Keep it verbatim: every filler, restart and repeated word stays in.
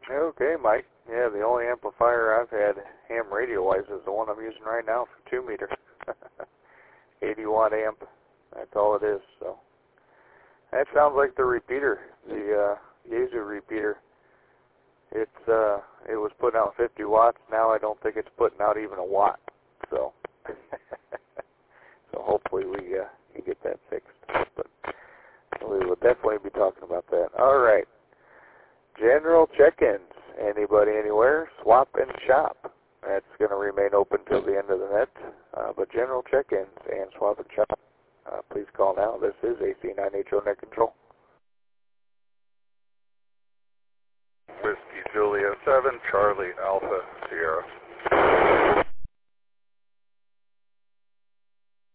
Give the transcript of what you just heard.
Okay, Mike. Yeah, the only amplifier I've had ham radio-wise is the one I'm using right now for two meter. eighty watt amp. That's all it is. So that sounds like the repeater, the uh, Yaesu repeater. It's uh, it was putting out fifty watts. Now I don't think it's putting out even a watt. So, so hopefully we uh, can get that fixed. But we will definitely be talking about that. All right. General check-ins. Anybody, anywhere, swap and shop. That's going to remain open till the end of the net. Uh, but general check-ins and swap and shop. Uh, please call now. This is A C nine H O Net Control. Whiskey Julia seven, Charlie Alpha Sierra.